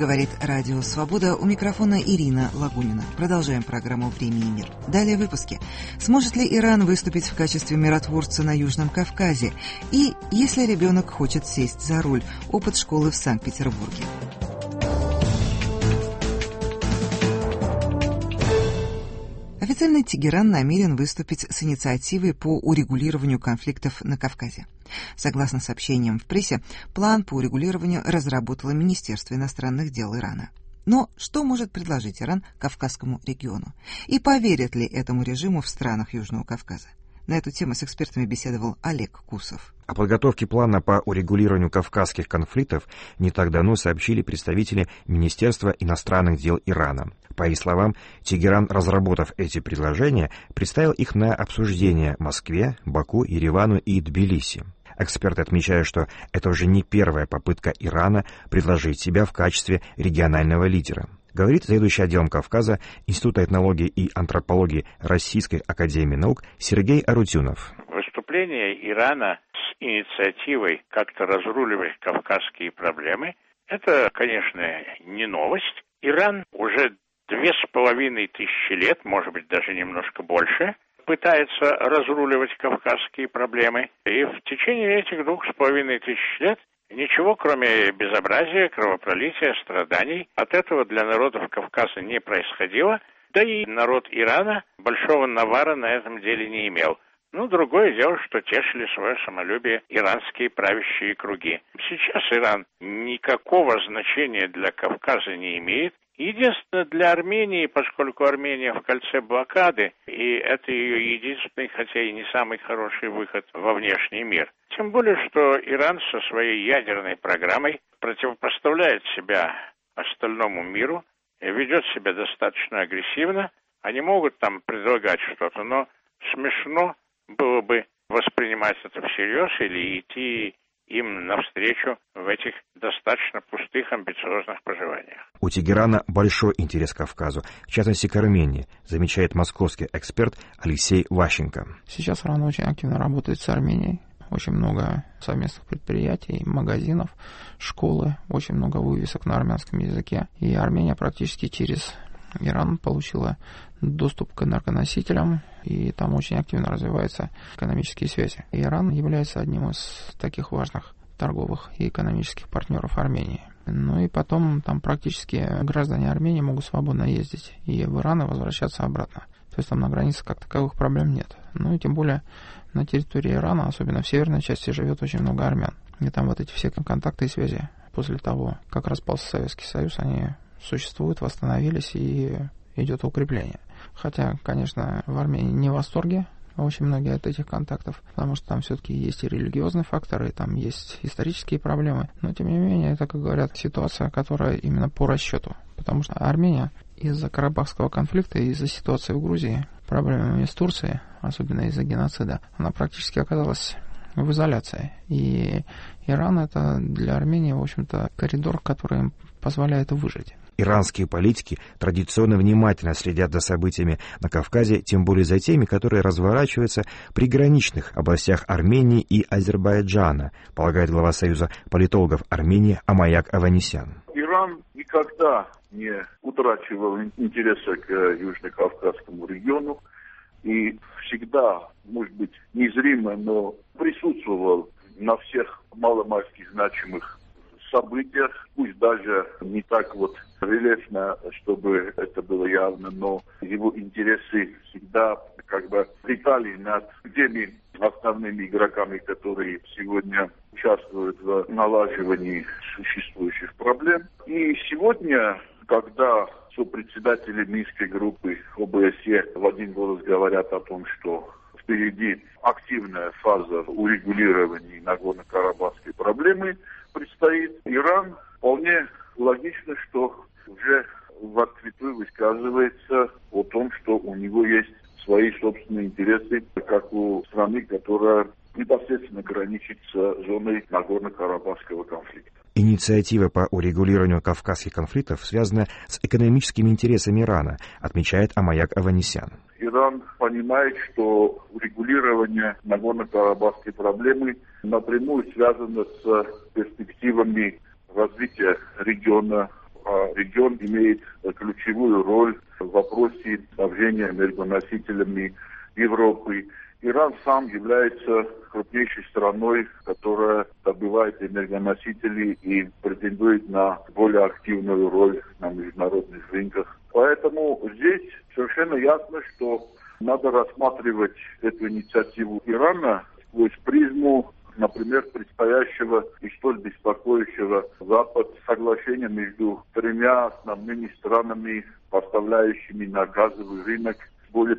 Говорит Радио Свобода. У микрофона Ирина Лагунина. Продолжаем программу «Время и мир». Далее в выпуске. Сможет ли Иран выступить в качестве миротворца на Южном Кавказе? И если ребенок хочет сесть за руль? Опыт школы в Санкт-Петербурге. Официально Тегеран намерен выступить с инициативой по урегулированию конфликтов на Кавказе. Согласно сообщениям в прессе, план по урегулированию разработало Министерство иностранных дел Ирана. Но что может предложить Иран Кавказскому региону? И поверят ли этому режиму в странах Южного Кавказа? На эту тему с экспертами беседовал Олег Кусов. О подготовке плана по урегулированию кавказских конфликтов не так давно сообщили представители Министерства иностранных дел Ирана. По их словам, Тегеран, разработав эти предложения, представил их на обсуждение Москве, Баку, Еревану и Тбилиси. Эксперты отмечают, что это уже не первая попытка Ирана предложить себя в качестве регионального лидера. Говорит заведующий отделом Кавказа Института этнологии и антропологии Российской академии наук Сергей Арутюнов. Выступление Ирана с инициативой как-то разруливать кавказские проблемы — это, конечно, не новость. Иран уже 2500 лет, может быть, даже немножко больше, пытается разруливать кавказские проблемы. И в течение этих 2500 лет ничего, кроме безобразия, кровопролития, страданий, от этого для народов Кавказа не происходило. Да и народ Ирана большого навара на этом деле не имел. Другое дело, что тешили свое самолюбие иранские правящие круги. Сейчас Иран никакого значения для Кавказа не имеет. Единственное, для Армении, поскольку Армения в кольце блокады, и это ее единственный, хотя и не самый хороший выход во внешний мир. Тем более, что Иран со своей ядерной программой противопоставляет себя остальному миру, ведет себя достаточно агрессивно. Они могут там предлагать что-то, но смешно было бы воспринимать это всерьез или идти им навстречу в этих достаточно пустых, амбициозных пожеланиях. У Тегерана большой интерес к Кавказу, в частности к Армении, замечает московский эксперт Алексей Ващенко. Сейчас Иран очень активно работает с Арменией. Очень много совместных предприятий, магазинов, школы, очень много вывесок на армянском языке. И Армения практически через Иран получила доступ к энергоносителям, и там очень активно развиваются экономические связи. И Иран является одним из таких важных торговых и экономических партнеров Армении. И потом там практически граждане Армении могут свободно ездить и в Иран, и возвращаться обратно. То есть там на границе как таковых проблем нет. И тем более на территории Ирана, особенно в северной части, живет очень много армян. И там вот эти все контакты и связи после того, как распался Советский Союз, они существуют, восстановились, и идет укрепление. Хотя, конечно, в Армении не в восторге очень многие от этих контактов, потому что там все-таки есть и религиозные факторы, и там есть исторические проблемы. Но, тем не менее, это, как говорят, ситуация, которая именно по расчету. Потому что Армения из-за Карабахского конфликта и из-за ситуации в Грузии, проблемами с Турцией, особенно из-за геноцида, она практически оказалась в изоляции. И Иран — это для Армении, в общем-то, коридор, который им позволяет выжить. Иранские политики традиционно внимательно следят за событиями на Кавказе, тем более за теми, которые разворачиваются в приграничных областях Армении и Азербайджана, полагает глава Союза политологов Армении Амаяк Аванесян. Иран никогда не утрачивал интереса к Южно-Кавказскому региону и всегда, может быть, незримо, но присутствовал на всех маломальски значимых событиях, пусть даже не так рельефно, чтобы это было явно, но его интересы всегда летали над теми основными игроками, которые сегодня участвуют в налаживании существующих проблем. И сегодня, когда сопредседатели Минской группы ОБСЕ в один голос говорят о том, что впереди активная фаза урегулирования Нагорно-Карабахской проблемы предстоит, Иран вполне логично, что уже в открытую высказывается о том, что у него есть свои собственные интересы, как у страны, которая непосредственно граничит с зоной Нагорно-Карабахского конфликта. Инициатива по урегулированию кавказских конфликтов связана с экономическими интересами Ирана, отмечает Амаяк Аванесян. Иран понимает, что урегулирование Нагорно-Карабахской проблемы напрямую связано с перспективами развития региона, регион имеет ключевую роль в вопросе снабжения энергоносителями Европы. Иран сам является крупнейшей страной, которая добывает энергоносители и претендует на более активную роль на международных рынках. Поэтому здесь совершенно ясно, что надо рассматривать эту инициативу Ирана сквозь призму, например, предстоящего и столь беспокоящего Запад соглашения между тремя основными странами, поставляющими на газовый рынок более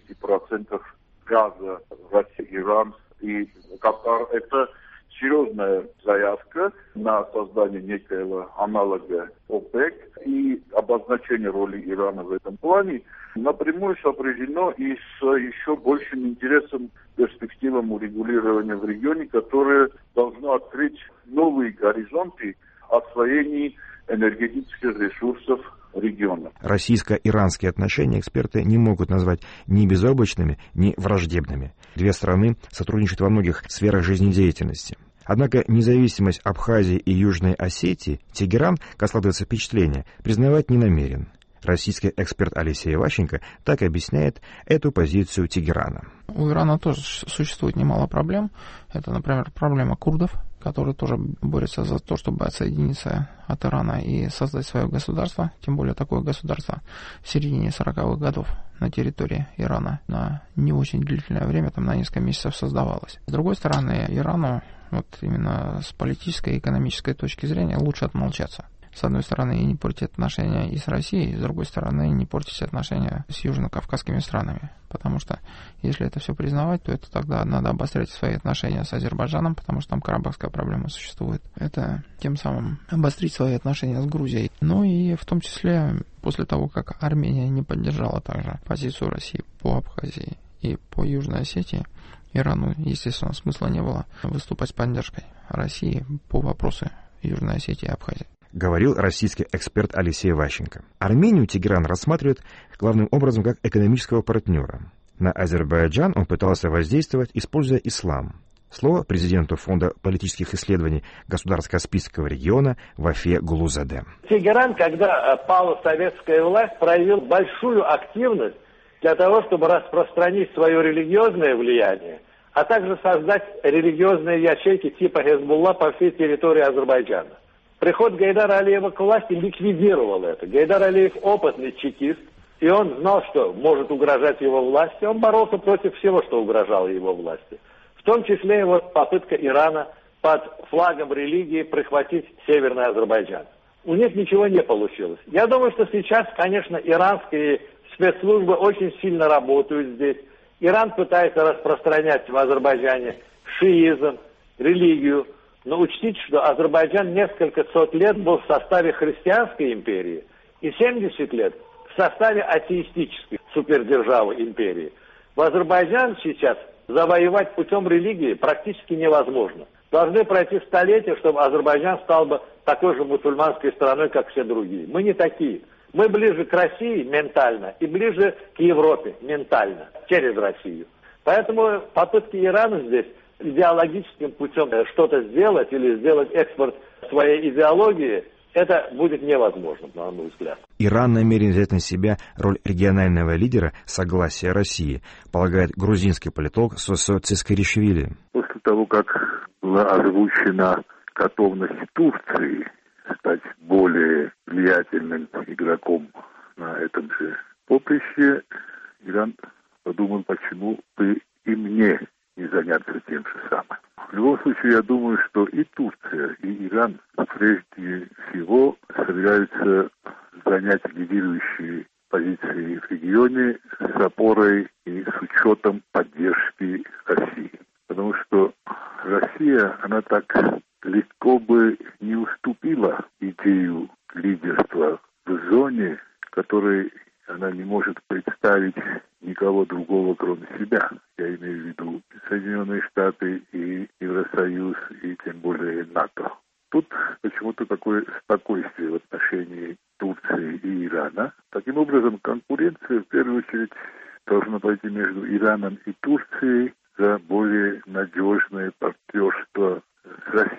50% газа: Россия, Иран и Катар. Это серьезная заявка на создание некоего аналога ОПЕК, и обозначение роли Ирана в этом плане напрямую сопряжено и с еще большим интересом, перспективам урегулирования в регионе, которое должно открыть новые горизонты освоения энергетических ресурсов региона. Российско-иранские отношения эксперты не могут назвать ни безоблачными, ни враждебными. Две страны сотрудничают во многих сферах жизнедеятельности. Однако независимость Абхазии и Южной Осетии Тегеран, как складывается впечатление, признавать не намерен. Российский эксперт Алексей Ващенко так объясняет эту позицию Тегерана. У Ирана тоже существует немало проблем. Это, например, проблема курдов, которые тоже борются за то, чтобы отсоединиться от Ирана и создать свое государство, тем более такое государство в середине 40-х годов на территории Ирана на не очень длительное время, там на несколько месяцев создавалось. С другой стороны, Ирану вот именно с политической и экономической точки зрения лучше отмолчаться. С одной стороны, и не портить отношения и с Россией, с другой стороны, не портить отношения с южно-кавказскими странами. Потому что, если это все признавать, то это тогда надо обострять свои отношения с Азербайджаном, потому что там карабахская проблема существует. Это тем самым обострить свои отношения с Грузией. Ну и в том числе, после того, как Армения не поддержала также позицию России по Абхазии и по Южной Осетии, Ирану, естественно, смысла не было выступать с поддержкой России по вопросу Южной Осетии и Абхазии. Говорил российский эксперт Алексей Ващенко. Армению Тегеран рассматривает главным образом как экономического партнера. На Азербайджан он пытался воздействовать, используя ислам. Слово президенту Фонда политических исследований Государско-Каспийского региона Вафе Гулузаде. Тегеран, когда пала советская власть, проявил большую активность для того, чтобы распространить свое религиозное влияние, а также создать религиозные ячейки типа Хезбулла по всей территории Азербайджана. Приход Гайдара Алиева к власти ликвидировал это. Гайдар Алиев опытный чекист, и он знал, что может угрожать его власти. Он боролся против всего, что угрожало его власти. В том числе и вот попытка Ирана под флагом религии прихватить Северный Азербайджан. У них ничего не получилось. Я думаю, что сейчас, конечно, иранские спецслужбы очень сильно работают здесь. Иран пытается распространять в Азербайджане шиизм, религию. Но учтите, что Азербайджан несколько сот лет был в составе христианской империи и 70 лет в составе атеистической супердержавы империи. В Азербайджан сейчас завоевать путем религии практически невозможно. Должны пройти столетия, чтобы Азербайджан стал бы такой же мусульманской страной, как все другие. Мы не такие. Мы ближе к России ментально и ближе к Европе ментально, через Россию. Поэтому попытки Ирана здесь идеологическим путем что-то сделать или сделать экспорт своей идеологии, это будет невозможно, на мой взгляд. Иран намерен взять на себя роль регионального лидера согласия России, полагает грузинский политолог Сосо Цискаришвили. После того, как была озвучена готовность Турции стать более влиятельным игроком на этом же поприще, Иран подумал, почему бы и мне не заняться тем же самым. В любом случае, я думаю, что и Турция, и Иран прежде всего собираются занять лидирующие позиции в регионе с опорой и с учетом поддержки России. Потому что Россия, она так легко бы не уступила идею лидерства в зоне, которой она не может представить никого другого, кроме себя. Я имею в виду Соединенные Штаты и Евросоюз, и тем более НАТО. Тут почему-то такое спокойствие в отношении Турции и Ирана. Таким образом, конкуренция в первую очередь должна пойти между Ираном и Турцией за более надежное партнерство с Россией.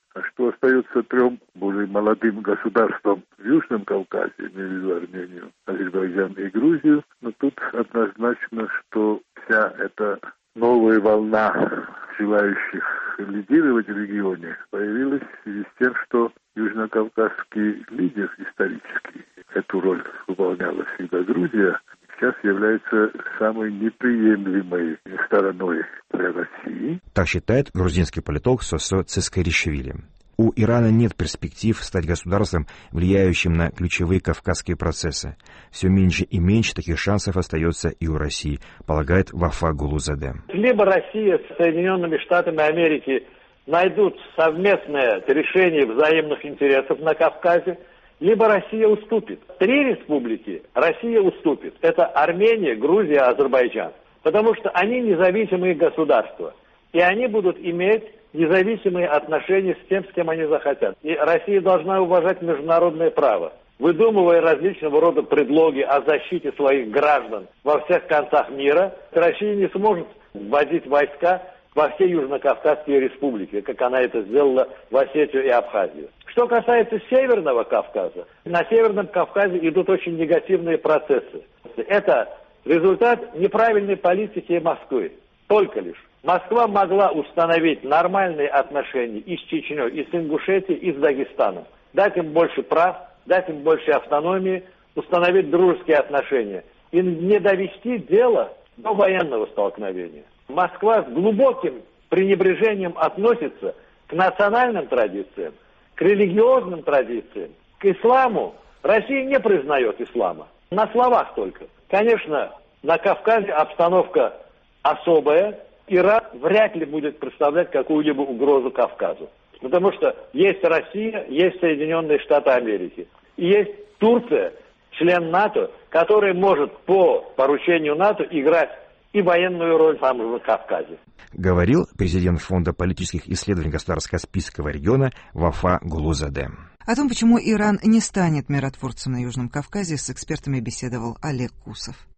А что остается 3 более молодым государствам в Южном Кавказе, имею в виду Армению, Азербайджан и Грузию, но тут однозначно, что вся эта новая волна желающих лидировать в регионе появилась в связи с тем, что южнокавказский лидер исторический, эту роль выполняла всегда Грузия, сейчас является самой неприемлемой стороной для России. Так считает грузинский политолог Сосо Цискаришвили. У Ирана нет перспектив стать государством, влияющим на ключевые кавказские процессы. Все меньше и меньше таких шансов остается и у России, полагает Вафа Гулузаде. Либо Россия с Соединенными Штатами Америки найдут совместное решение взаимных интересов на Кавказе, либо Россия уступит. 3 республики Россия уступит. Это Армения, Грузия, Азербайджан. Потому что они независимые государства. И они будут иметь независимые отношения с тем, с кем они захотят. И Россия должна уважать международное право. Выдумывая различного рода предлоги о защите своих граждан во всех концах мира, Россия не сможет вводить войска во все южнокавказские республики, как она это сделала в Осетию и Абхазию. Что касается Северного Кавказа, на Северном Кавказе идут очень негативные процессы. Это результат неправильной политики Москвы. Только лишь. Москва могла установить нормальные отношения и с Чечней, и с Ингушетией, и с Дагестаном. Дать им больше прав, дать им больше автономии, установить дружеские отношения. И не довести дело до военного столкновения. Москва с глубоким пренебрежением относится к национальным традициям, к религиозным традициям, к исламу. Россия не признает ислама. На словах только. Конечно, на Кавказе обстановка особая. Иран вряд ли будет представлять какую-либо угрозу Кавказу. Потому что есть Россия, есть Соединенные Штаты Америки. И есть Турция, член НАТО, который может по поручению НАТО играть и военную роль в самом Кавказе. Говорил президент Фонда политических исследований Государско-Каспийского региона Вафа Гулузаде. О том, почему Иран не станет миротворцем на Южном Кавказе, с экспертами беседовал Олег Кусов.